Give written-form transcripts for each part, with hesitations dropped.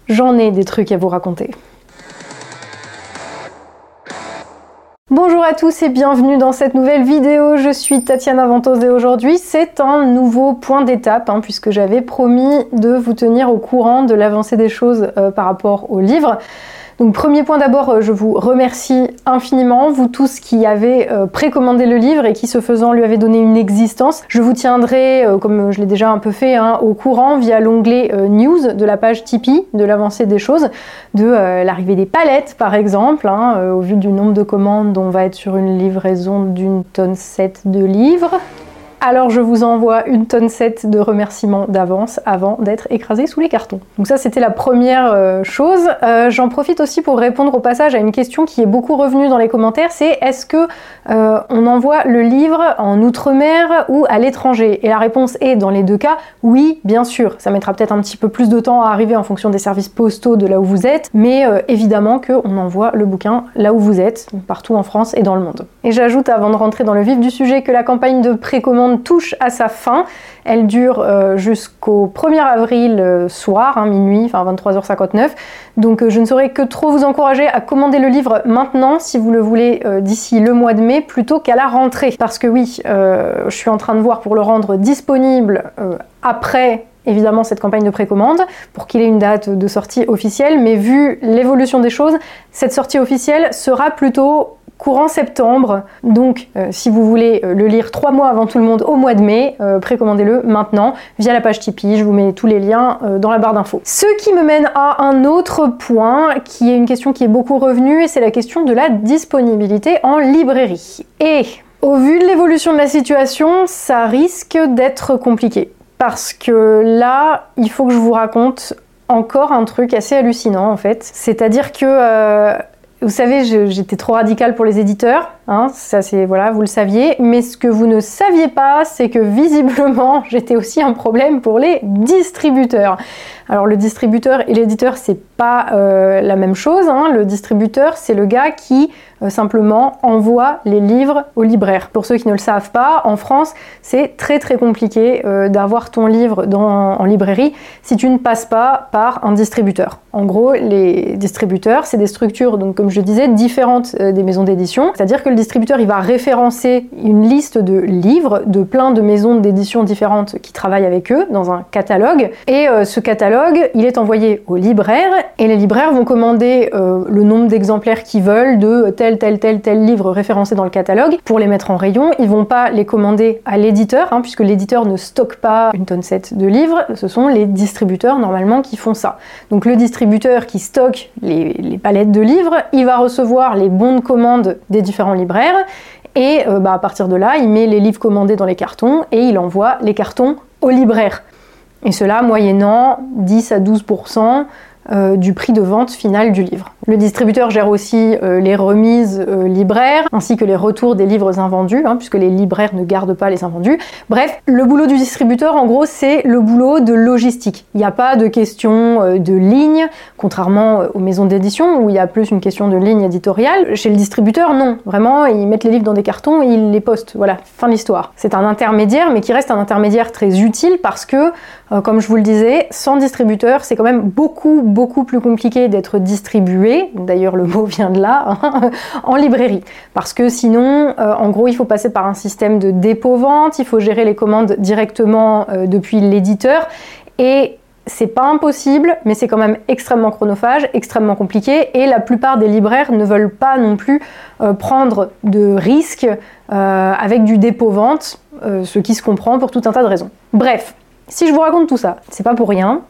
J'en ai des trucs à vous raconter. Bonjour à tous et bienvenue dans cette nouvelle vidéo, je suis Tatiana Ventose et aujourd'hui c'est un nouveau point d'étape puisque j'avais promis de vous tenir au courant de l'avancée des choses par rapport au livre. Donc premier point d'abord, je vous remercie infiniment, vous tous qui avez précommandé le livre et qui ce faisant lui avez donné une existence. Je vous tiendrai, comme je l'ai déjà un peu fait, au courant via l'onglet News de la page Tipeee, de l'avancée des choses, de l'arrivée des palettes par exemple, au vu du nombre de commandes, on va être sur une livraison d'une tonne 7 de livres. Alors je vous envoie une tonne 7 de remerciements d'avance avant d'être écrasé sous les cartons. Donc ça c'était la première chose. J'en profite aussi pour répondre au passage à une question qui est beaucoup revenue dans les commentaires, c'est est-ce que on envoie le livre en outre-mer ou à l'étranger? Et la réponse est dans les deux cas, oui bien sûr. Ça mettra peut-être un petit peu plus de temps à arriver en fonction des services postaux de là où vous êtes, mais évidemment qu'on envoie le bouquin là où vous êtes, partout en France et dans le monde. Et j'ajoute avant de rentrer dans le vif du sujet que la campagne de précommande touche à sa fin. Elle dure jusqu'au 1er avril soir, minuit, enfin 23h59. Donc je ne saurais que trop vous encourager à commander le livre maintenant si vous le voulez d'ici le mois de mai plutôt qu'à la rentrée. Parce que oui, je suis en train de voir pour le rendre disponible après évidemment cette campagne de précommande pour qu'il ait une date de sortie officielle, mais vu l'évolution des choses, cette sortie officielle sera plutôt courant septembre, donc si vous voulez le lire 3 mois avant tout le monde au mois de mai, précommandez-le maintenant via la page Tipeee, je vous mets tous les liens dans la barre d'infos. Ce qui me mène à un autre point, qui est une question qui est beaucoup revenue, et c'est la question de la disponibilité en librairie. Et au vu de l'évolution de la situation, ça risque d'être compliqué. Parce que là, il faut que je vous raconte encore un truc assez hallucinant en fait. C'est-à-dire que vous savez, j'étais trop radicale pour les éditeurs, ça c'est, voilà, vous le saviez, mais ce que vous ne saviez pas, c'est que visiblement, j'étais aussi un problème pour les distributeurs. Alors le distributeur et l'éditeur, c'est pas la même chose, le distributeur, c'est le gars qui simplement envoie les livres aux libraires. Pour ceux qui ne le savent pas, en France, c'est très très compliqué d'avoir ton livre en librairie si tu ne passes pas par un distributeur. En gros, les distributeurs, c'est des structures, donc comme je disais, différentes des maisons d'édition. C'est-à-dire que le distributeur, il va référencer une liste de livres de plein de maisons d'édition différentes qui travaillent avec eux dans un catalogue. Et ce catalogue, il est envoyé aux libraires et les libraires vont commander le nombre d'exemplaires qu'ils veulent de tel livre référencé dans le catalogue pour les mettre en rayon. Ils vont pas les commander à l'éditeur, puisque l'éditeur ne stocke pas une tonne 7 de livres. Ce sont les distributeurs normalement qui font ça. Donc le distributeur qui stocke les palettes de livres, il va recevoir les bons de commande des différents libraires et à partir de là, il met les livres commandés dans les cartons et il envoie les cartons aux libraires. Et cela moyennant 10 à 12% du prix de vente final du livre. Le distributeur gère aussi les remises libraires, ainsi que les retours des livres invendus, puisque les libraires ne gardent pas les invendus. Bref, le boulot du distributeur, en gros, c'est le boulot de logistique. Il n'y a pas de question de ligne, contrairement aux maisons d'édition, où il y a plus une question de ligne éditoriale. Chez le distributeur, non. Vraiment, ils mettent les livres dans des cartons et ils les postent. Voilà, fin de l'histoire. C'est un intermédiaire, mais qui reste un intermédiaire très utile parce que, comme je vous le disais, sans distributeur, c'est quand même beaucoup plus compliqué d'être distribué, d'ailleurs le mot vient de là, en librairie. Parce que sinon, en gros, il faut passer par un système de dépôt-vente, il faut gérer les commandes directement depuis l'éditeur, et c'est pas impossible, mais c'est quand même extrêmement chronophage, extrêmement compliqué, et la plupart des libraires ne veulent pas non plus prendre de risques avec du dépôt-vente, ce qui se comprend pour tout un tas de raisons. Bref, si je vous raconte tout ça, c'est pas pour rien.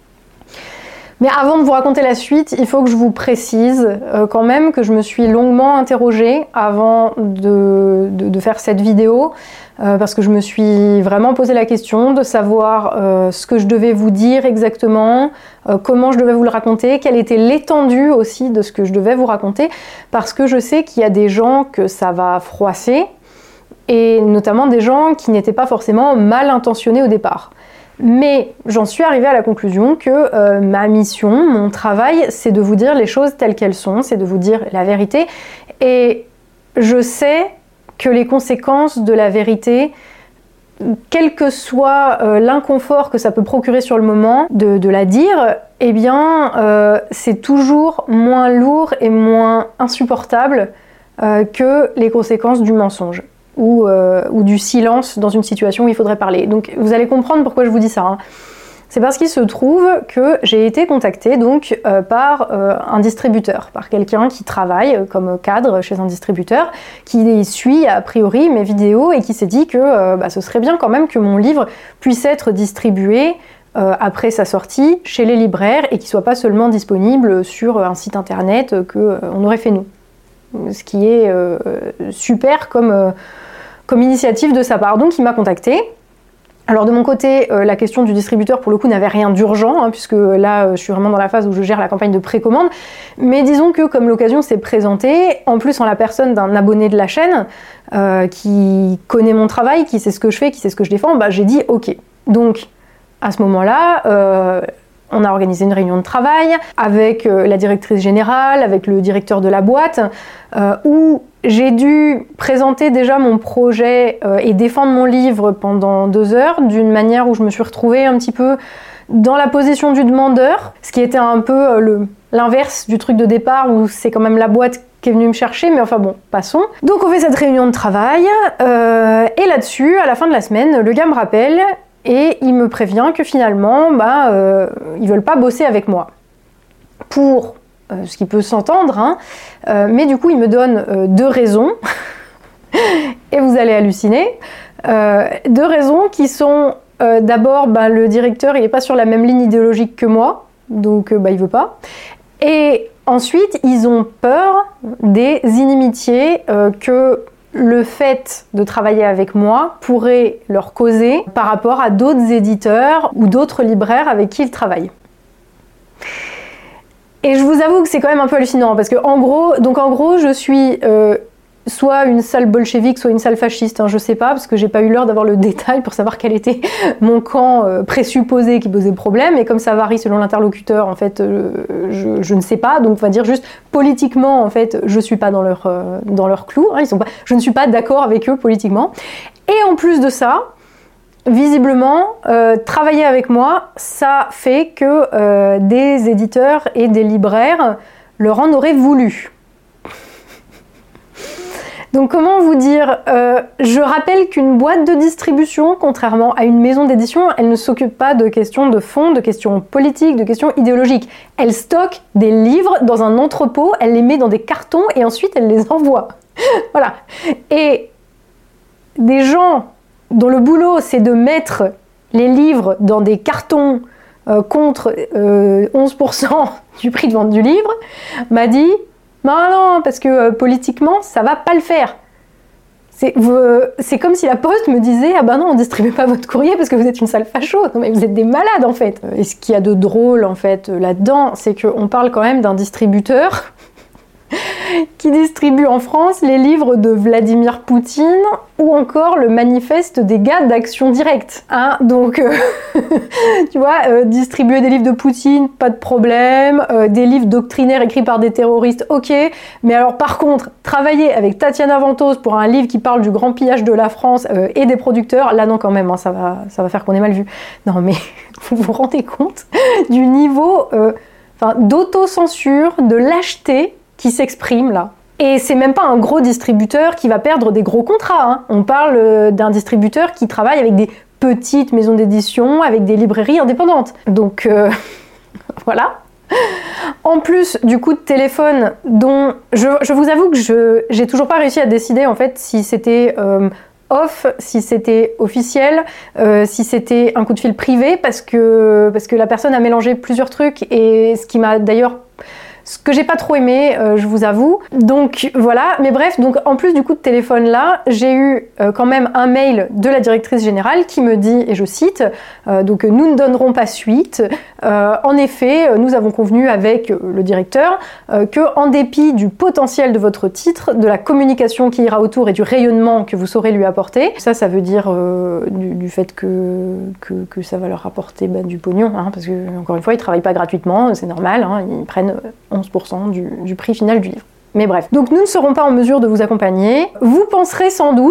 Mais avant de vous raconter la suite, il faut que je vous précise quand même que je me suis longuement interrogée avant de faire cette vidéo, parce que je me suis vraiment posé la question de savoir ce que je devais vous dire exactement, comment je devais vous le raconter, quelle était l'étendue aussi de ce que je devais vous raconter, parce que je sais qu'il y a des gens que ça va froisser, et notamment des gens qui n'étaient pas forcément mal intentionnés au départ. Mais j'en suis arrivée à la conclusion que ma mission, mon travail, c'est de vous dire les choses telles qu'elles sont, c'est de vous dire la vérité. Et je sais que les conséquences de la vérité quel que soit l'inconfort que ça peut procurer sur le moment de la dire, eh bien c'est toujours moins lourd et moins insupportable que les conséquences du mensonge ou du silence dans une situation où il faudrait parler. Donc vous allez comprendre pourquoi je vous dis ça, hein. C'est parce qu'il se trouve que j'ai été contactée donc par un distributeur, par quelqu'un qui travaille comme cadre chez un distributeur, qui suit a priori mes vidéos et qui s'est dit que ce serait bien quand même que mon livre puisse être distribué après sa sortie chez les libraires et qu'il soit pas seulement disponible sur un site internet qu'on aurait fait nous. Ce qui est super comme initiative de sa part. Donc il m'a contactée. Alors de mon côté, la question du distributeur pour le coup n'avait rien d'urgent, hein, puisque là je suis vraiment dans la phase où je gère la campagne de précommande, mais disons que comme l'occasion s'est présentée, en plus en la personne d'un abonné de la chaîne, qui connaît mon travail, qui sait ce que je fais, qui sait ce que je défends, j'ai dit ok. Donc à ce moment-là, on a organisé une réunion de travail avec la directrice générale, avec le directeur de la boîte, où j'ai dû présenter déjà mon projet et défendre mon livre pendant 2 heures, d'une manière où je me suis retrouvée un petit peu dans la position du demandeur, ce qui était un peu l'inverse du truc de départ où c'est quand même la boîte qui est venue me chercher, mais enfin bon, passons. Donc on fait cette réunion de travail, et là-dessus, à la fin de la semaine, le gars me rappelle et il me prévient que finalement, ils veulent pas bosser avec moi. Pour ce qui peut s'entendre, hein, mais du coup il me donne 2 raisons, et vous allez halluciner. 2 raisons qui sont d'abord, le directeur il n'est pas sur la même ligne idéologique que moi, donc il veut pas. Et ensuite, ils ont peur des inimitiés que le fait de travailler avec moi pourrait leur causer par rapport à d'autres éditeurs ou d'autres libraires avec qui ils travaillent. Et je vous avoue que c'est quand même un peu hallucinant, parce que en gros, je suis soit une sale bolchevique, soit une sale fasciste, hein, je sais pas, parce que j'ai pas eu l'heure d'avoir le détail pour savoir quel était mon camp présupposé qui posait problème, et comme ça varie selon l'interlocuteur, en fait, je ne sais pas, donc on va dire juste politiquement, en fait, je suis pas dans leur clou, hein, je ne suis pas d'accord avec eux politiquement. Et en plus de ça, visiblement, travailler avec moi, ça fait que des éditeurs et des libraires leur en auraient voulu. Donc comment vous dire, je rappelle qu'une boîte de distribution, contrairement à une maison d'édition, elle ne s'occupe pas de questions de fond, de questions politiques, de questions idéologiques. Elle stocke des livres dans un entrepôt, elle les met dans des cartons et ensuite elle les envoie. Voilà. Et des gens dont le boulot c'est de mettre les livres dans des cartons contre 11% du prix de vente du livre, m'a dit non, parce que politiquement, ça va pas le faire. C'est comme si la Poste me disait ah non, on distribue pas votre courrier parce que vous êtes une sale facho. Non mais vous êtes des malades en fait. Et ce qu'il y a de drôle en fait là-dedans, c'est qu'on parle quand même d'un distributeur qui distribue en France les livres de Vladimir Poutine ou encore le manifeste des gars d'Action Directe. Hein, donc, tu vois, distribuer des livres de Poutine, pas de problème. Des livres doctrinaires écrits par des terroristes, ok. Mais alors, par contre, travailler avec Tatiana Ventose pour un livre qui parle du grand pillage de la France et des producteurs, là non quand même, hein, ça va faire qu'on est mal vu. Non mais, vous vous rendez compte du niveau d'autocensure, de lâcheté qui s'exprime là. Et c'est même pas un gros distributeur qui va perdre des gros contrats, hein. On parle d'un distributeur qui travaille avec des petites maisons d'édition, avec des librairies indépendantes. Donc voilà. En plus du coup de téléphone dont je vous avoue que j'ai toujours pas réussi à décider en fait si c'était off, si c'était officiel, si c'était un coup de fil privé, parce que la personne a mélangé plusieurs trucs, et ce qui m'a d'ailleurs ce que j'ai pas trop aimé, je vous avoue. Donc voilà, mais bref, donc en plus du coup de téléphone là, j'ai eu quand même un mail de la directrice générale qui me dit, et je cite, donc nous ne donnerons pas suite. En effet, nous avons convenu avec le directeur que en dépit du potentiel de votre titre, de la communication qui ira autour et du rayonnement que vous saurez lui apporter, ça veut dire du fait que ça va leur apporter du pognon, hein, parce que encore une fois, ils travaillent pas gratuitement, c'est normal, hein, ils prennent 11% du prix final du livre. Mais bref, donc nous ne serons pas en mesure de vous accompagner. Vous penserez sans doute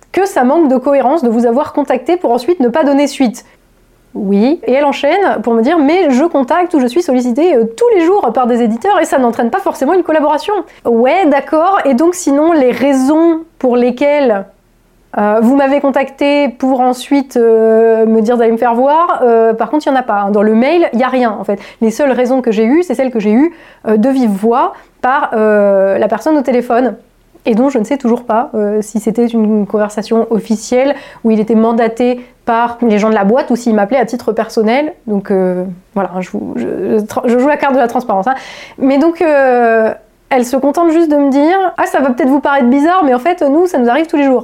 que ça manque de cohérence de vous avoir contacté pour ensuite ne pas donner suite. Oui, et elle enchaîne pour me dire mais je contacte ou je suis sollicitée tous les jours par des éditeurs et ça n'entraîne pas forcément une collaboration. Ouais, d'accord, et donc sinon les raisons pour lesquelles vous m'avez contacté pour ensuite me dire d'aller me faire voir, par contre il n'y en a pas. Dans le mail, il n'y a rien en fait. Les seules raisons que j'ai eues, c'est celles que j'ai eues de vive voix par la personne au téléphone. Et dont je ne sais toujours pas si c'était une conversation officielle où il était mandaté par les gens de la boîte ou s'il m'appelait à titre personnel. Donc voilà, je joue la carte de la transparence. Hein. Mais donc, elle se contente juste de me dire « Ah, ça va peut-être vous paraître bizarre, mais en fait, nous, ça nous arrive tous les jours. »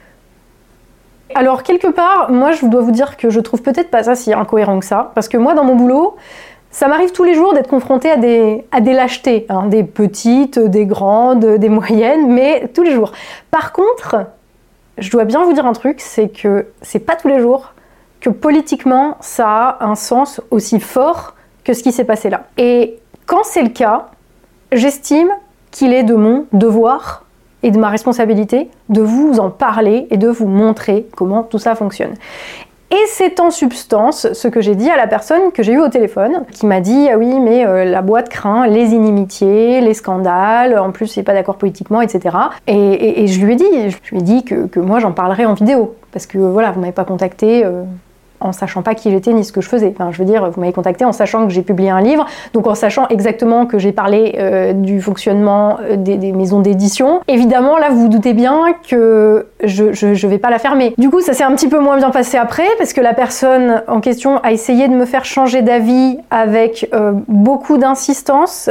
Alors, quelque part, moi, je dois vous dire que je trouve peut-être pas ça si incohérent que ça. Parce que moi, dans mon boulot, ça m'arrive tous les jours d'être confrontée à des lâchetés, hein, des petites, des grandes, des moyennes, mais tous les jours. Par contre, je dois bien vous dire un truc, c'est que c'est pas tous les jours que politiquement ça a un sens aussi fort que ce qui s'est passé là. Et quand c'est le cas, j'estime qu'il est de mon devoir et de ma responsabilité de vous en parler et de vous montrer comment tout ça fonctionne. Et c'est en substance ce que j'ai dit à la personne que j'ai eue au téléphone, qui m'a dit « Ah oui, mais la boîte craint les inimitiés, les scandales, en plus il n'est pas d'accord politiquement, etc. » Et je lui ai dit que moi j'en parlerai en vidéo, parce que voilà, vous ne m'avez pas contacté en sachant pas qui j'étais ni ce que je faisais. Enfin, je veux dire, vous m'avez contacté en sachant que j'ai publié un livre, donc en sachant exactement que j'ai parlé du fonctionnement des maisons d'édition. Évidemment, là, vous vous doutez bien que je vais pas la fermer. Du coup, ça s'est un petit peu moins bien passé après, parce que la personne en question a essayé de me faire changer d'avis avec beaucoup d'insistance.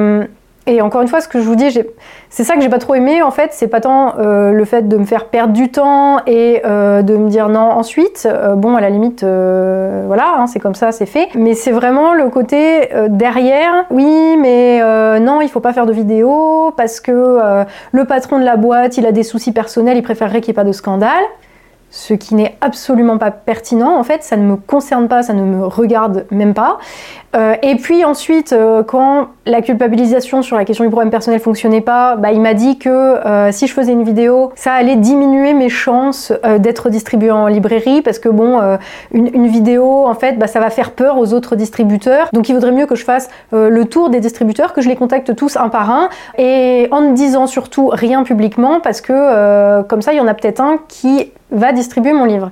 Et encore une fois, ce que je vous dis, c'est ça que j'ai pas trop aimé en fait, c'est pas tant le fait de me faire perdre du temps et de me dire non ensuite, bon à la limite, voilà, hein, c'est comme ça, c'est fait, mais c'est vraiment le côté derrière, oui mais non il faut pas faire de vidéo parce que le patron de la boîte il a des soucis personnels, il préférerait qu'il n'y ait pas de scandale. Ce qui n'est absolument pas pertinent, en fait, ça ne me concerne pas, ça ne me regarde même pas. Et puis ensuite, quand la culpabilisation sur la question du problème personnel fonctionnait pas, bah, il m'a dit que si je faisais une vidéo, ça allait diminuer mes chances d'être distribuée en librairie, parce que bon, une vidéo, en fait, bah, ça va faire peur aux autres distributeurs, donc il vaudrait mieux que je fasse le tour des distributeurs, que je les contacte tous un par un, et en ne disant surtout rien publiquement, parce que comme ça, il y en a peut-être un qui va distribuer mon livre.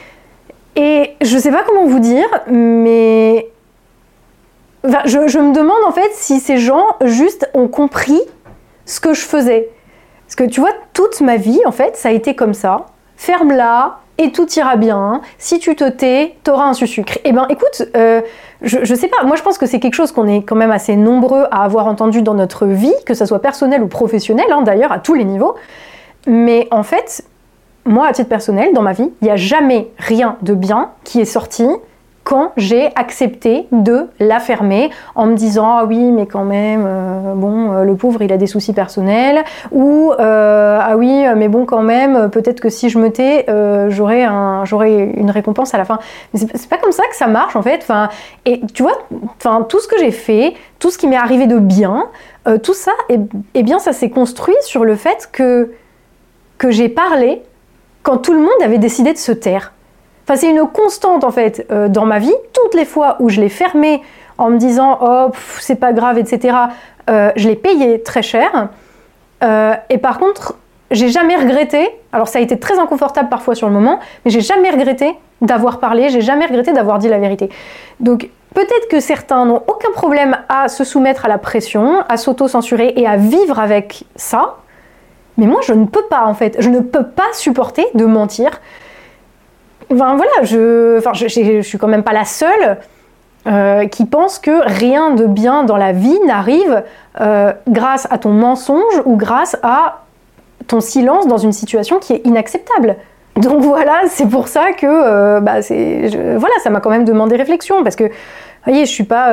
Et je sais pas comment vous dire, mais enfin, je me demande en fait si ces gens juste ont compris ce que je faisais. Parce que tu vois, toute ma vie, en fait, ça a été comme ça. Ferme-la et tout ira bien. Si tu te tais, t'auras un sucre. Eh ben écoute, je sais pas, moi je pense que c'est quelque chose qu'on est quand même assez nombreux à avoir entendu dans notre vie, que ça soit personnel ou professionnel, hein, d'ailleurs, à tous les niveaux. Mais en fait, moi, à titre personnel, dans ma vie, il n'y a jamais rien de bien qui est sorti quand j'ai accepté de la fermer en me disant « Ah oui, mais quand même, bon, le pauvre, il a des soucis personnels » ou « Ah oui, mais bon, quand même, peut-être que si je me tais, j'aurai une récompense à la fin. » Mais c'est pas comme ça que ça marche, en fait. Enfin, et tu vois, enfin, tout ce que j'ai fait, tout ce qui m'est arrivé de bien, tout ça, eh bien, ça s'est construit sur le fait que j'ai parlé quand tout le monde avait décidé de se taire. Enfin, c'est une constante en fait dans ma vie. Toutes les fois où je l'ai fermé en me disant « Oh, c'est pas grave, etc. » Je l'ai payé très cher. Et par contre, j'ai jamais regretté, alors ça a été très inconfortable parfois sur le moment, mais j'ai jamais regretté d'avoir parlé, j'ai jamais regretté d'avoir dit la vérité. Donc peut-être que certains n'ont aucun problème à se soumettre à la pression, à s'auto-censurer et à vivre avec ça. Mais moi, je ne peux pas, en fait. Je ne peux pas supporter de mentir. Enfin, voilà, je suis quand même pas la seule qui pense que rien de bien dans la vie n'arrive grâce à ton mensonge ou grâce à ton silence dans une situation qui est inacceptable. Donc voilà, c'est pour ça que voilà, ça m'a quand même demandé réflexion, parce que vous voyez, je suis pas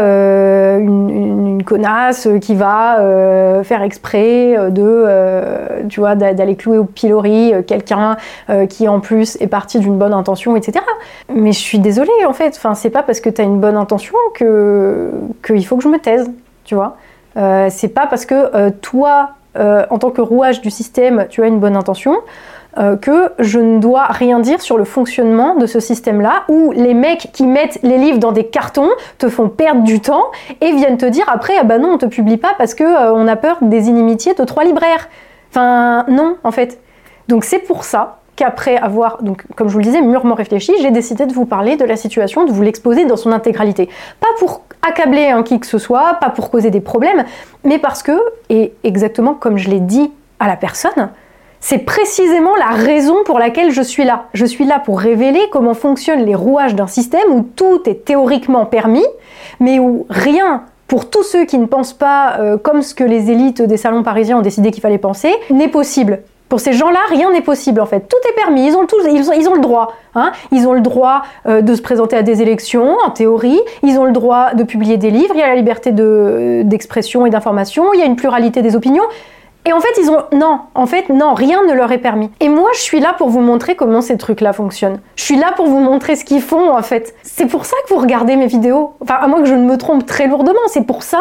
une connasse qui va faire exprès tu vois, d'aller clouer au pilori quelqu'un qui en plus est parti d'une bonne intention, etc. Mais je suis désolée en fait. Enfin, c'est pas parce que tu as une bonne intention qu'il faut que je me taise, tu vois. C'est pas parce que toi, en tant que rouage du système, tu as une bonne intention que je ne dois rien dire sur le fonctionnement de ce système-là, où les mecs qui mettent les livres dans des cartons te font perdre du temps et viennent te dire après, ah bah non, on te publie pas parce que on a peur des inimitiés de 3 libraires. Enfin, non, en fait. Donc c'est pour ça qu'après avoir, donc, comme je vous le disais, mûrement réfléchi, j'ai décidé de vous parler de la situation, de vous l'exposer dans son intégralité. Pas pour accabler qui que ce soit, pas pour causer des problèmes, mais parce que, et exactement comme je l'ai dit à la personne, c'est précisément la raison pour laquelle je suis là. Je suis là pour révéler comment fonctionnent les rouages d'un système où tout est théoriquement permis, mais où rien, pour tous ceux qui ne pensent pas comme ce que les élites des salons parisiens ont décidé qu'il fallait penser, n'est possible. Pour ces gens-là, rien n'est possible en fait. Tout est permis, ils ont le droit. Ils ont le droit de se présenter à des élections, en théorie. Ils ont le droit de publier des livres, il y a la liberté d'expression et d'information, il y a une pluralité des opinions. Et en fait, non, rien ne leur est permis. Et moi, je suis là pour vous montrer comment ces trucs-là fonctionnent. Je suis là pour vous montrer ce qu'ils font, en fait. C'est pour ça que vous regardez mes vidéos. Enfin, à moins que je ne me trompe très lourdement, c'est pour ça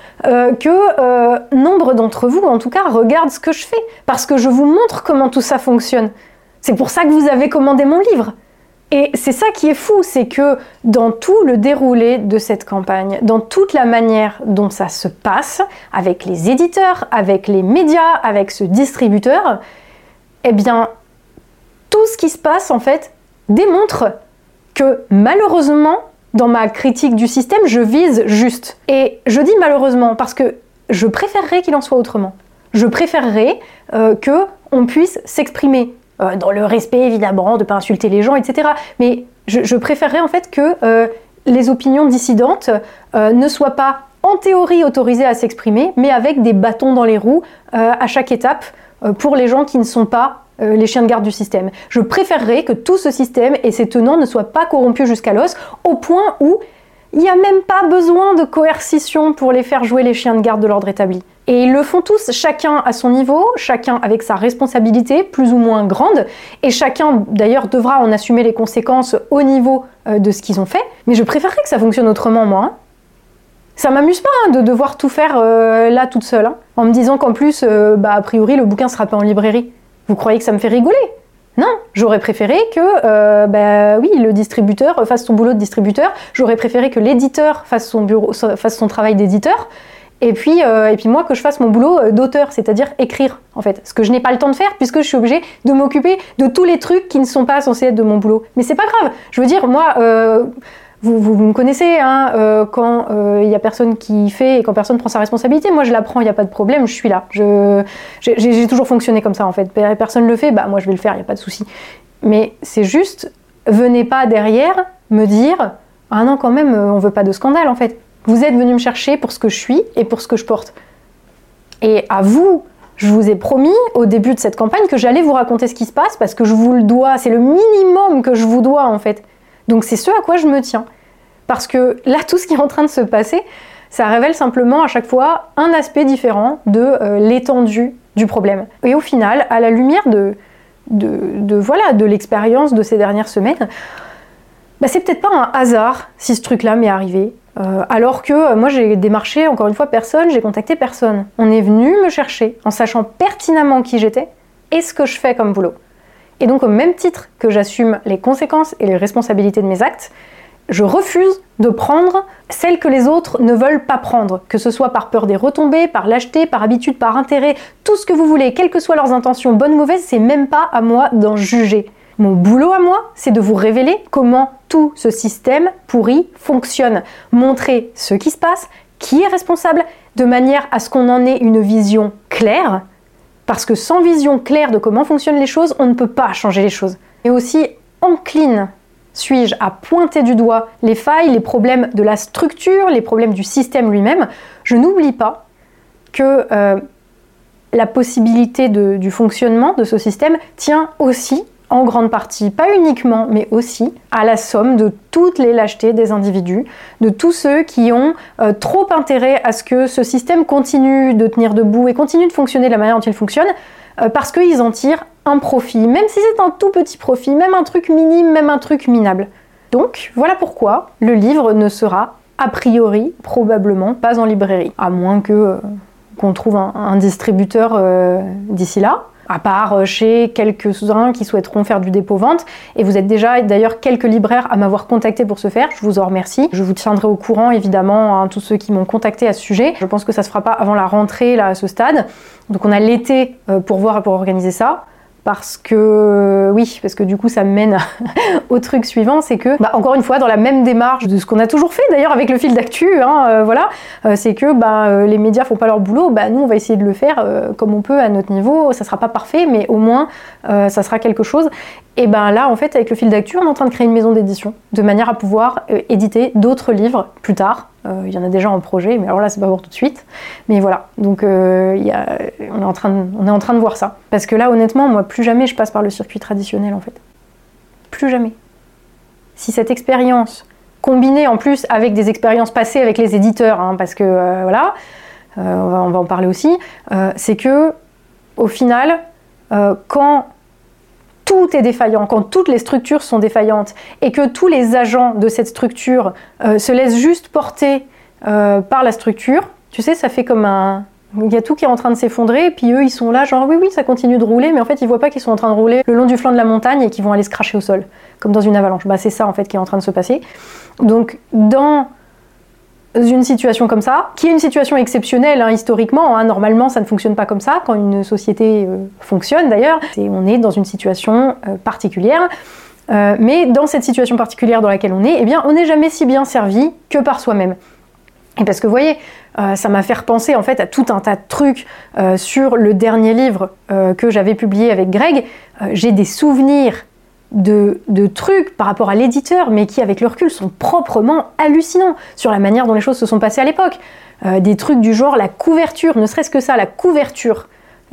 que nombre d'entre vous, en tout cas, regardent ce que je fais. Parce que je vous montre comment tout ça fonctionne. C'est pour ça que vous avez commandé mon livre. Et c'est ça qui est fou, c'est que dans tout le déroulé de cette campagne, dans toute la manière dont ça se passe, avec les éditeurs, avec les médias, avec ce distributeur, eh bien, tout ce qui se passe, en fait, démontre que malheureusement, dans ma critique du système, je vise juste. Et je dis malheureusement parce que je préférerais qu'il en soit autrement. Je préférerais qu'on puisse s'exprimer dans le respect évidemment, de ne pas insulter les gens, etc. Mais je préférerais en fait que les opinions dissidentes ne soient pas en théorie autorisées à s'exprimer, mais avec des bâtons dans les roues à chaque étape pour les gens qui ne sont pas les chiens de garde du système. Je préférerais que tout ce système et ses tenants ne soient pas corrompus jusqu'à l'os, au point où il n'y a même pas besoin de coercition pour les faire jouer les chiens de garde de l'ordre établi. Et ils le font tous, chacun à son niveau, chacun avec sa responsabilité plus ou moins grande, et chacun d'ailleurs devra en assumer les conséquences au niveau de ce qu'ils ont fait. Mais je préférerais que ça fonctionne autrement, moi. Ça m'amuse pas de devoir tout faire là toute seule, en me disant qu'en plus, a priori, le bouquin sera pas en librairie. Vous croyez que ça me fait rigoler? Non, j'aurais préféré que oui, le distributeur fasse son boulot de distributeur, j'aurais préféré que l'éditeur fasse son travail d'éditeur, et puis moi que je fasse mon boulot d'auteur, c'est-à-dire écrire en fait, ce que je n'ai pas le temps de faire puisque je suis obligée de m'occuper de tous les trucs qui ne sont pas censés être de mon boulot. Mais c'est pas grave, je veux dire, moi... Vous me connaissez, quand il n'y a personne qui fait et quand personne prend sa responsabilité, moi je la prends, il n'y a pas de problème, je suis là. J'ai toujours fonctionné comme ça en fait. Personne ne le fait, moi je vais le faire, il n'y a pas de souci. Mais c'est juste, venez pas derrière me dire « Ah non, quand même, on veut pas de scandale en fait. Vous êtes venu me chercher pour ce que je suis et pour ce que je porte. » Et à vous, je vous ai promis au début de cette campagne que j'allais vous raconter ce qui se passe parce que je vous le dois, c'est le minimum que je vous dois en fait. Donc c'est ce à quoi je me tiens. Parce que là, tout ce qui est en train de se passer, ça révèle simplement à chaque fois un aspect différent de l'étendue du problème. Et au final, à la lumière de l'expérience de ces dernières semaines, c'est peut-être pas un hasard si ce truc-là m'est arrivé. Alors que moi j'ai démarché encore une fois personne, j'ai contacté personne. On est venu me chercher en sachant pertinemment qui j'étais et ce que je fais comme boulot. Et donc au même titre que j'assume les conséquences et les responsabilités de mes actes, je refuse de prendre celles que les autres ne veulent pas prendre, que ce soit par peur des retombées, par lâcheté, par habitude, par intérêt, tout ce que vous voulez, quelles que soient leurs intentions, bonnes ou mauvaises, c'est même pas à moi d'en juger. Mon boulot à moi, c'est de vous révéler comment tout ce système pourri fonctionne, montrer ce qui se passe, qui est responsable, de manière à ce qu'on en ait une vision claire, parce que sans vision claire de comment fonctionnent les choses, on ne peut pas changer les choses. Et aussi encline suis-je à pointer du doigt les failles, les problèmes de la structure, les problèmes du système lui-même. Je n'oublie pas que la possibilité du fonctionnement de ce système tient aussi, en grande partie, pas uniquement, mais aussi à la somme de toutes les lâchetés des individus, de tous ceux qui ont trop intérêt à ce que ce système continue de tenir debout et continue de fonctionner de la manière dont il fonctionne, parce qu'ils en tirent un profit, même si c'est un tout petit profit, même un truc minime, même un truc minable. Donc voilà pourquoi le livre ne sera a priori probablement pas en librairie, à moins qu'on trouve un distributeur d'ici là. à part chez quelques-uns qui souhaiteront faire du dépôt-vente. Et vous êtes déjà d'ailleurs quelques libraires à m'avoir contacté pour ce faire, je vous en remercie. Je vous tiendrai au courant évidemment, hein, tous ceux qui m'ont contacté à ce sujet. Je pense que ça se fera pas avant la rentrée là à ce stade. Donc on a l'été pour voir et pour organiser ça. Parce que du coup ça me mène au truc suivant, c'est que, encore une fois, dans la même démarche de ce qu'on a toujours fait d'ailleurs avec le fil d'actu, c'est que les médias font pas leur boulot, nous on va essayer de le faire comme on peut à notre niveau, ça sera pas parfait, mais au moins ça sera quelque chose. Et là en fait avec le fil d'actu, on est en train de créer une maison d'édition, de manière à pouvoir éditer d'autres livres plus tard. Il y en a déjà en projet, mais alors là c'est pas pour tout de suite. Mais voilà, donc on est en train de voir ça. Parce que là honnêtement, moi plus jamais je passe par le circuit traditionnel en fait. Plus jamais. Si cette expérience, combinée en plus avec des expériences passées avec les éditeurs, parce que on va en parler aussi, c'est que au final, quand tout est défaillant, quand toutes les structures sont défaillantes et que tous les agents de cette structure se laissent juste porter par la structure, tu sais, ça fait comme un... Il y a tout qui est en train de s'effondrer et puis eux ils sont là genre oui ça continue de rouler, mais en fait ils voient pas qu'ils sont en train de rouler le long du flanc de la montagne et qu'ils vont aller se cracher au sol, comme dans une avalanche. C'est ça en fait qui est en train de se passer. Donc dans une situation comme ça, qui est une situation exceptionnelle historiquement, normalement ça ne fonctionne pas comme ça quand une société fonctionne d'ailleurs, on est dans une situation particulière, mais dans cette situation particulière dans laquelle on est, on n'est jamais si bien servi que par soi-même. Et parce que vous voyez, ça m'a fait repenser en fait à tout un tas de trucs sur le dernier livre que j'avais publié avec Greg. J'ai des souvenirs de trucs par rapport à l'éditeur, mais qui avec le recul sont proprement hallucinants sur la manière dont les choses se sont passées à l'époque. Des trucs du genre la couverture, ne serait-ce que ça, la couverture,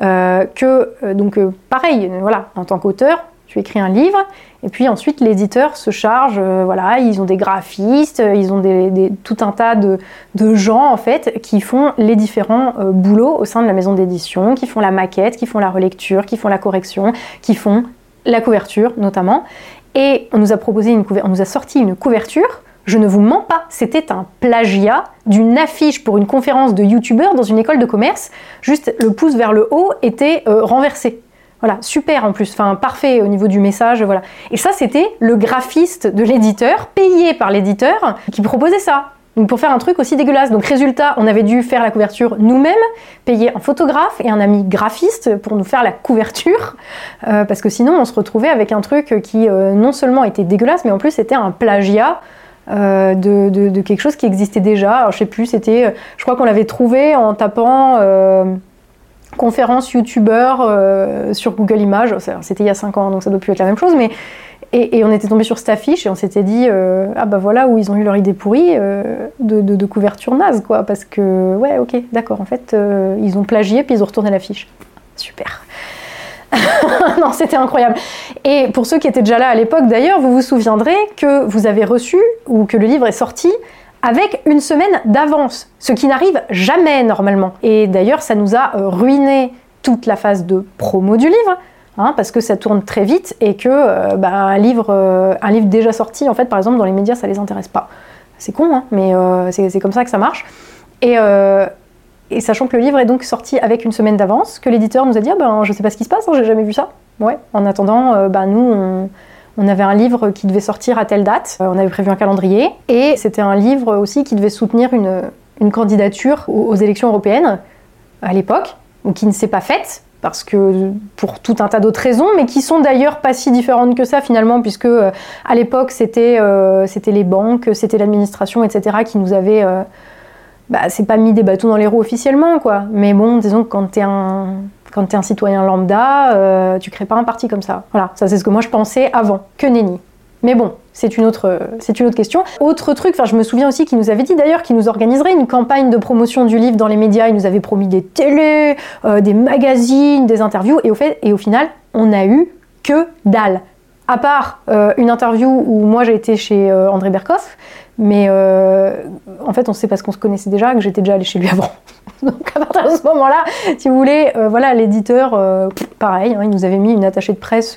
pareil, en tant qu'auteur, tu écris un livre, et puis ensuite l'éditeur se charge, ils ont des graphistes, ils ont tout un tas de gens en fait qui font les différents boulots au sein de la maison d'édition, qui font la maquette, qui font la relecture, qui font la correction, qui font la couverture notamment. Et on nous a sorti une couverture, je ne vous mens pas, c'était un plagiat d'une affiche pour une conférence de youtubeurs dans une école de commerce, juste le pouce vers le haut était renversé. Voilà, super en plus, parfait au niveau du message, voilà. Et ça, c'était le graphiste de l'éditeur, payé par l'éditeur, qui proposait ça. Donc pour faire un truc aussi dégueulasse. Donc résultat, on avait dû faire la couverture nous-mêmes, payer un photographe et un ami graphiste pour nous faire la couverture, parce que sinon on se retrouvait avec un truc qui non seulement était dégueulasse, mais en plus c'était un plagiat de quelque chose qui existait déjà. Alors je sais plus, je crois qu'on l'avait trouvé en tapant... conférence youtubeur sur Google Images, c'était il y a 5 ans donc ça doit plus être la même chose, mais et on était tombé sur cette affiche et on s'était dit voilà où ils ont eu leur idée pourrie de couverture naze quoi, parce que ok d'accord en fait ils ont plagié puis ils ont retourné l'affiche. Super. Non, c'était incroyable. Et pour ceux qui étaient déjà là à l'époque d'ailleurs, vous vous souviendrez que vous avez reçu ou que le livre est sorti avec une semaine d'avance, ce qui n'arrive jamais normalement. Et d'ailleurs, ça nous a ruiné toute la phase de promo du livre, parce que ça tourne très vite et que un livre déjà sorti, en fait, par exemple, dans les médias, ça les intéresse pas. C'est con, mais c'est comme ça que ça marche. Et sachant que le livre est donc sorti avec une semaine d'avance, que l'éditeur nous a dit je sais pas ce qui se passe, j'ai jamais vu ça. Ouais. En attendant, nous on avait un livre qui devait sortir à telle date, on avait prévu un calendrier, et c'était un livre aussi qui devait soutenir une candidature aux élections européennes à l'époque, ou qui ne s'est pas faite, parce que pour tout un tas d'autres raisons, mais qui sont d'ailleurs pas si différentes que ça finalement, puisque à l'époque c'était les banques, c'était l'administration, etc. qui nous avaient... c'est pas mis des bâtons dans les roues officiellement, quoi. Mais bon, disons que quand t'es un citoyen lambda, tu crées pas un parti comme ça. Voilà, ça c'est ce que moi je pensais avant, que nenni. Mais bon, c'est une autre question. Autre truc, je me souviens aussi qu'il nous avait dit d'ailleurs qu'il nous organiserait une campagne de promotion du livre dans les médias. Il nous avait promis des télés, des magazines, des interviews, et au final, on n'a eu que dalle. À part une interview où moi j'ai été chez André Berkoff, mais en fait on sait parce qu'on se connaissait déjà que j'étais déjà allée chez lui avant. Donc à partir de ce moment-là, si vous voulez, l'éditeur, pareil, il nous avait mis une attachée de presse,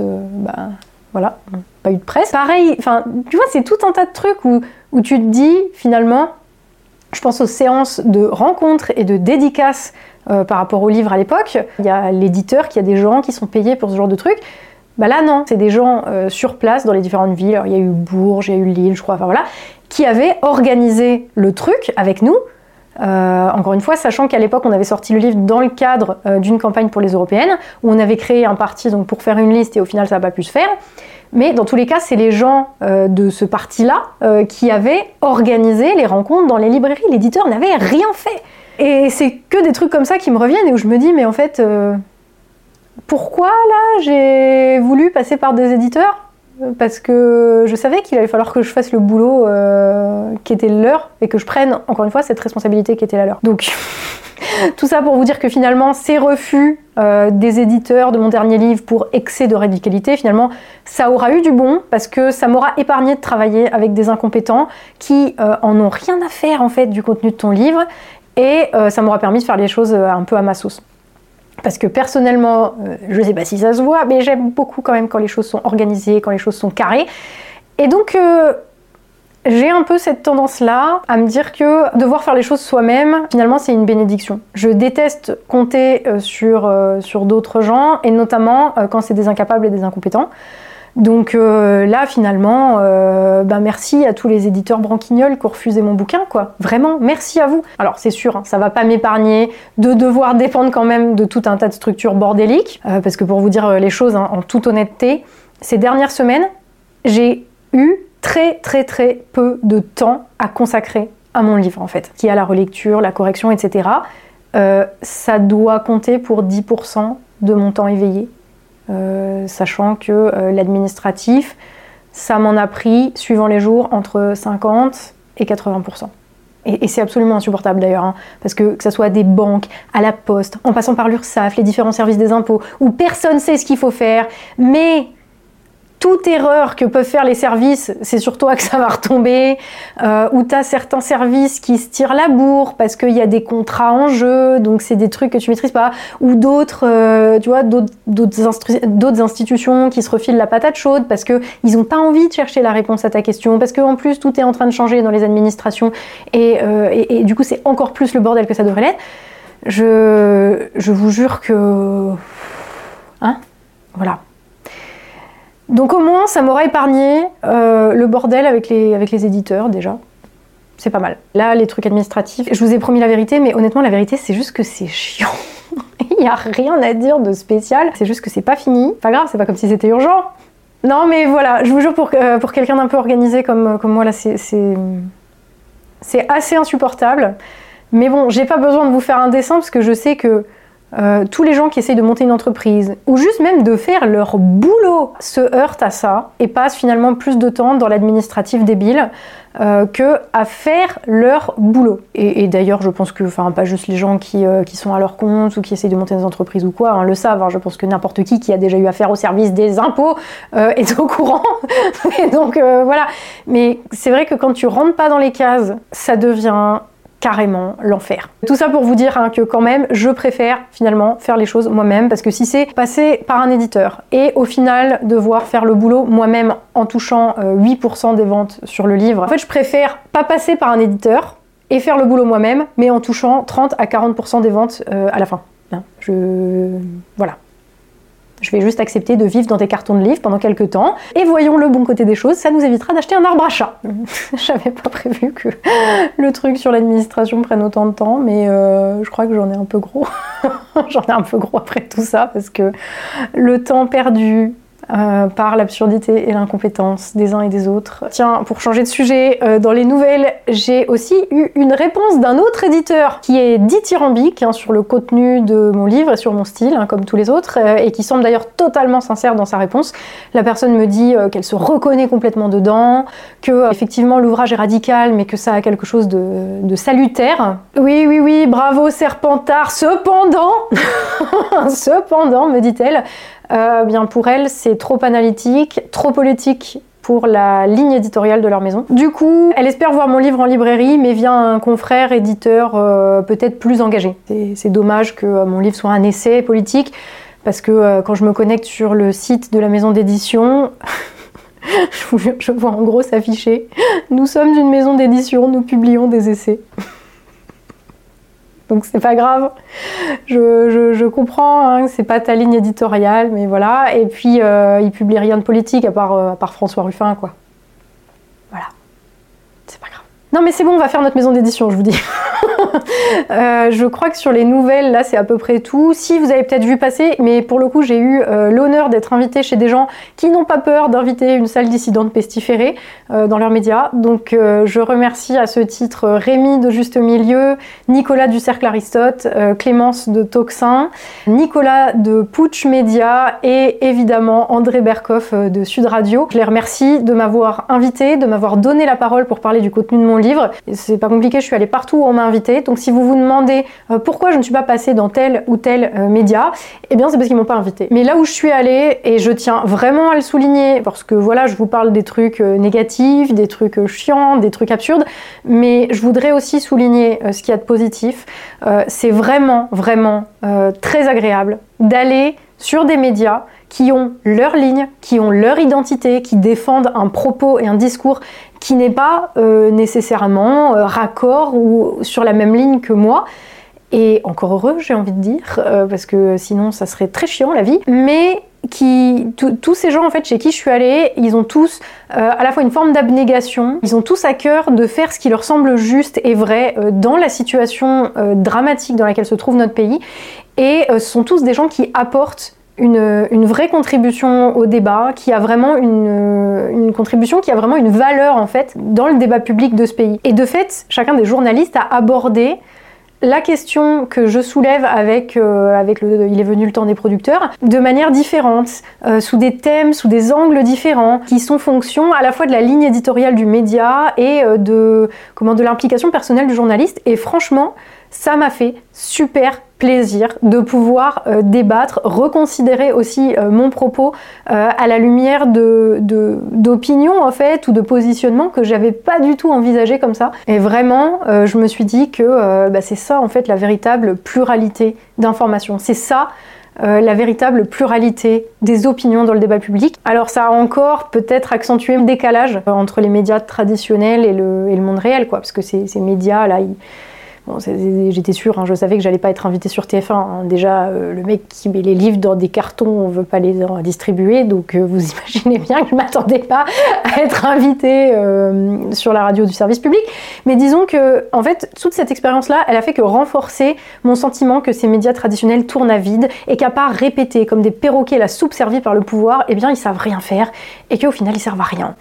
pas eu de presse. Pareil, tu vois, c'est tout un tas de trucs où tu te dis finalement, Je pense aux séances de rencontres et de dédicaces par rapport au livre à l'époque. Il y a l'éditeur, il y a des gens qui sont payés pour ce genre de trucs. Bah là non, c'est des gens sur place dans les différentes villes. Alors, il y a eu Bourges, il y a eu Lille, je crois, enfin voilà, qui avaient organisé le truc avec nous. Encore une fois, sachant qu'à l'époque, on avait sorti le livre dans le cadre d'une campagne pour les européennes, où on avait créé un parti donc, pour faire une liste et au final, ça n'a pas pu se faire. Mais dans tous les cas, c'est les gens de ce parti-là qui avaient organisé les rencontres dans les librairies. L'éditeur n'avait rien fait. Et c'est que des trucs comme ça qui me reviennent et où je me dis, mais en fait, pourquoi là j'ai voulu passer par des éditeurs ? Parce que je savais qu'il allait falloir que je fasse le boulot qui était le leur et que je prenne, encore une fois, cette responsabilité qui était la leur. Donc, tout ça pour vous dire que finalement, ces refus des éditeurs de mon dernier livre pour excès de radicalité, finalement, ça aura eu du bon parce que ça m'aura épargné de travailler avec des incompétents qui en ont rien à faire en fait du contenu de ton livre et ça m'aura permis de faire les choses un peu à ma sauce. Parce que personnellement, je ne sais pas si ça se voit, mais j'aime beaucoup quand même quand les choses sont organisées, quand les choses sont carrées. Et donc, j'ai un peu cette tendance-là à me dire que devoir faire les choses soi-même, finalement, c'est une bénédiction. Je déteste compter sur d'autres gens, et notamment quand c'est des incapables et des incompétents. Donc là, finalement, merci à tous les éditeurs branquignols qui ont refusé mon bouquin, quoi. Vraiment, merci à vous. Alors, c'est sûr, hein, ça va pas m'épargner de devoir dépendre quand même de tout un tas de structures bordéliques, parce que pour vous dire les choses, hein, en toute honnêteté, ces dernières semaines, j'ai eu très peu de temps à consacrer à mon livre, en fait, qui a la relecture, la correction, etc. Ça doit compter pour 10% de mon temps éveillé. Sachant que l'administratif, ça m'en a pris, suivant les jours, entre 50 et 80%. Et c'est absolument insupportable d'ailleurs, hein, parce que ça soit des banques, à la poste, en passant par l'URSSAF, les différents services des impôts, où personne ne sait ce qu'il faut faire, mais toute erreur que peuvent faire les services, c'est sur toi que ça va retomber, où tu as certains services qui se tirent la bourre parce qu'il y a des contrats en jeu, donc c'est des trucs que tu maîtrises pas, ou d'autres, tu vois, d'autres institutions qui se refilent la patate chaude parce qu'ils n'ont pas envie de chercher la réponse à ta question, parce qu'en plus tout est en train de changer dans les administrations, et du coup c'est encore plus le bordel que ça devrait l'être. Je vous jure que... Hein ? Voilà. Donc au moins, ça m'aura épargné le bordel avec les éditeurs, déjà. C'est pas mal. Là, les trucs administratifs, je vous ai promis la vérité, mais honnêtement, la vérité, c'est juste que c'est chiant. Il n'y a rien à dire de spécial. C'est juste que c'est pas fini. Pas grave, c'est pas comme si c'était urgent. Non, mais voilà, je vous jure, pour quelqu'un d'un peu organisé comme moi, là, c'est assez insupportable. Mais bon, j'ai pas besoin de vous faire un dessin, parce que je sais que tous les gens qui essayent de monter une entreprise ou juste même de faire leur boulot se heurtent à ça et passent finalement plus de temps dans l'administratif débile que à faire leur boulot. Et d'ailleurs, je pense que, enfin, pas juste les gens qui sont à leur compte ou qui essayent de monter des entreprises ou quoi, hein, le savent. Hein, je pense que n'importe qui a déjà eu affaire au service des impôts est au courant. Et donc voilà. Mais c'est vrai que quand tu rentres pas dans les cases, ça devient carrément l'enfer. Tout ça pour vous dire hein, que quand même, je préfère finalement faire les choses moi-même, parce que si c'est passer par un éditeur et au final devoir faire le boulot moi-même en touchant 8% des ventes sur le livre, en fait je préfère pas passer par un éditeur et faire le boulot moi-même, mais en touchant 30 à 40% des ventes à la fin. Voilà. Je vais juste accepter de vivre dans des cartons de livres pendant quelques temps. Et voyons le bon côté des choses, ça nous évitera d'acheter un arbre à chat. J'avais pas prévu que le truc sur l'administration prenne autant de temps, mais je crois que j'en ai un peu gros. J'en ai un peu gros après tout ça, parce que le temps perdu par l'absurdité et l'incompétence des uns et des autres. Tiens, pour changer de sujet, dans les nouvelles, j'ai aussi eu une réponse d'un autre éditeur qui est dithyrambique hein, sur le contenu de mon livre et sur mon style, hein, comme tous les autres, et qui semble d'ailleurs totalement sincère dans sa réponse. La personne me dit qu'elle se reconnaît complètement dedans, que effectivement l'ouvrage est radical, mais que ça a quelque chose de salutaire. Oui, bravo Serpentard, cependant, me dit-elle, bien pour elle, c'est trop analytique, trop politique pour la ligne éditoriale de leur maison. Du coup, elle espère voir mon livre en librairie, mais via un confrère éditeur peut-être plus engagé. C'est dommage que mon livre soit un essai politique, parce que quand je me connecte sur le site de la maison d'édition, je vois en gros s'afficher « Nous sommes une maison d'édition, nous publions des essais ». donc c'est pas grave. Je comprends hein, que c'est pas ta ligne éditoriale, mais voilà. Et puis, il publie rien de politique à part François Ruffin, quoi. Voilà. C'est pas grave. Non mais c'est bon, on va faire notre maison d'édition, je vous dis. Je crois que sur les nouvelles, là, c'est à peu près tout. Si vous avez peut-être vu passer, mais pour le coup, j'ai eu l'honneur d'être invitée chez des gens qui n'ont pas peur d'inviter une salle dissidente pestiférée dans leurs médias. Donc, je remercie à ce titre Rémi de Juste Milieu, Nicolas du Cercle Aristote, Clémence de Toxin, Nicolas de Putsch Média et évidemment André Berkoff de Sud Radio. Je les remercie de m'avoir invité, de m'avoir donné la parole pour parler du contenu de mon livre. C'est pas compliqué, je suis allée partout où on m'a invité. Donc si vous vous demandez pourquoi je ne suis pas passée dans tel ou tel média, eh bien c'est parce qu'ils m'ont pas invité. Mais là où je suis allée, et je tiens vraiment à le souligner, parce que voilà, je vous parle des trucs négatifs, des trucs chiants, des trucs absurdes, mais je voudrais aussi souligner ce qu'il y a de positif. C'est vraiment très agréable d'aller sur des médias qui ont leur ligne, qui ont leur identité, qui défendent un propos et un discours qui n'est pas nécessairement raccord ou sur la même ligne que moi. Et encore heureux, j'ai envie de dire, parce que sinon ça serait très chiant la vie. Mais tous ces gens en fait chez qui je suis allée, ils ont tous à la fois une forme d'abnégation, ils ont tous à cœur de faire ce qui leur semble juste et vrai dans la situation dramatique dans laquelle se trouve notre pays. Et ce sont tous des gens qui apportent une vraie contribution au débat, qui a vraiment une contribution qui a vraiment une valeur en fait dans le débat public de ce pays. Et de fait, chacun des journalistes a abordé la question que je soulève avec Il est venu le temps des producteurs, de manière différente, sous des thèmes, sous des angles différents, qui sont fonction à la fois de la ligne éditoriale du média et de l'implication personnelle du journaliste. Et franchement, ça m'a fait super plaisir de pouvoir débattre, reconsidérer aussi mon propos à la lumière d'opinions en fait, ou de positionnements que j'avais pas du tout envisagé comme ça. Et vraiment, je me suis dit que c'est ça en fait la véritable pluralité d'informations. C'est ça la véritable pluralité des opinions dans le débat public. Alors ça a encore peut-être accentué le décalage entre les médias traditionnels et le monde réel, quoi, parce que ces médias là, bon, j'étais sûre, hein, je savais que j'allais pas être invitée sur TF1. Hein. Déjà, le mec qui met les livres dans des cartons, on veut pas les distribuer, donc vous imaginez bien que je m'attendais pas à être invitée sur la radio du service public. Mais disons que, en fait, toute cette expérience-là, elle a fait que renforcer mon sentiment que ces médias traditionnels tournent à vide et qu'à part répéter comme des perroquets la soupe servie par le pouvoir, eh bien, ils savent rien faire et qu'au final, ils servent à rien.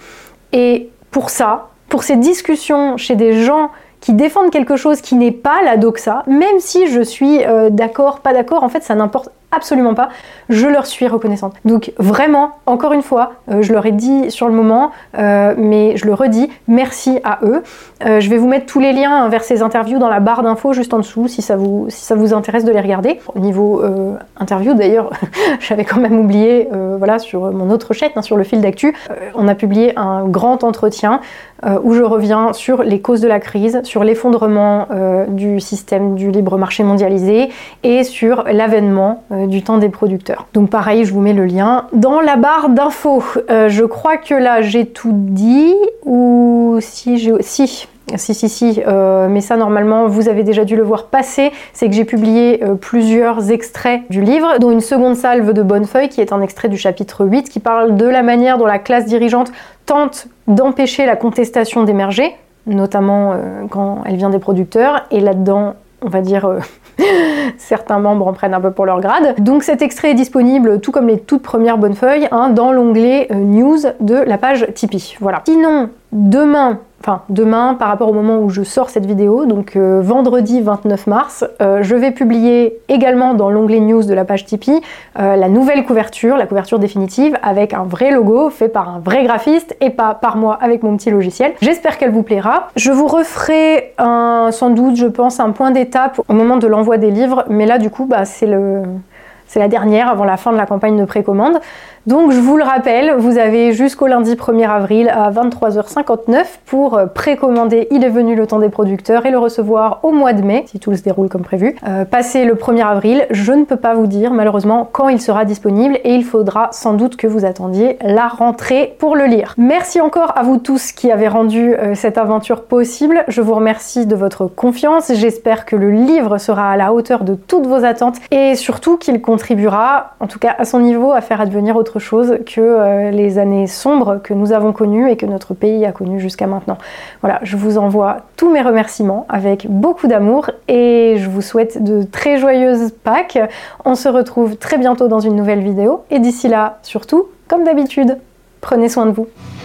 Et pour ça, pour ces discussions chez des gens qui défendent quelque chose qui n'est pas la doxa, même si je suis d'accord, pas d'accord, en fait ça n'importe absolument pas, je leur suis reconnaissante. Donc vraiment, encore une fois, je leur ai dit sur le moment, mais je le redis, merci à eux. Je vais vous mettre tous les liens vers ces interviews dans la barre d'infos juste en dessous, si ça vous intéresse de les regarder. Au niveau interview d'ailleurs, j'avais quand même oublié, voilà, sur mon autre chaîne, hein, sur le fil d'actu, on a publié un grand entretien où je reviens sur les causes de la crise, sur l'effondrement du système du libre marché mondialisé et sur l'avènement du temps des producteurs. Donc pareil, je vous mets le lien dans la barre d'infos. Je crois que là j'ai tout dit, ou si, mais ça normalement vous avez déjà dû le voir passer, c'est que j'ai publié plusieurs extraits du livre, dont une seconde salve de Bonnefeuille qui est un extrait du chapitre 8 qui parle de la manière dont la classe dirigeante tente d'empêcher la contestation d'émerger, notamment quand elle vient des producteurs, et là-dedans on va dire certains membres en prennent un peu pour leur grade. Donc cet extrait est disponible, tout comme les toutes premières Bonnefeuille, hein, dans l'onglet News de la page Tipeee. Voilà. Sinon, demain, par rapport au moment où je sors cette vidéo, donc vendredi 29 mars, je vais publier également dans l'onglet News de la page Tipeee la nouvelle couverture, la couverture définitive, avec un vrai logo fait par un vrai graphiste et pas par moi avec mon petit logiciel. J'espère qu'elle vous plaira. Je vous referai sans doute, je pense, un point d'étape au moment de l'envoi des livres, mais là du coup, c'est la dernière avant la fin de la campagne de précommande. Donc je vous le rappelle, vous avez jusqu'au lundi 1er avril à 23h59 pour précommander Il est venu le temps des producteurs et le recevoir au mois de mai, si tout se déroule comme prévu. Passé le 1er avril, je ne peux pas vous dire malheureusement quand il sera disponible et il faudra sans doute que vous attendiez la rentrée pour le lire. Merci encore à vous tous qui avez rendu cette aventure possible. Je vous remercie de votre confiance. J'espère que le livre sera à la hauteur de toutes vos attentes et surtout qu'il contribuera, en tout cas à son niveau, à faire advenir autre chose que les années sombres que nous avons connues et que notre pays a connues jusqu'à maintenant. Voilà, je vous envoie tous mes remerciements avec beaucoup d'amour et je vous souhaite de très joyeuses Pâques. On se retrouve très bientôt dans une nouvelle vidéo et d'ici là, surtout, comme d'habitude, prenez soin de vous.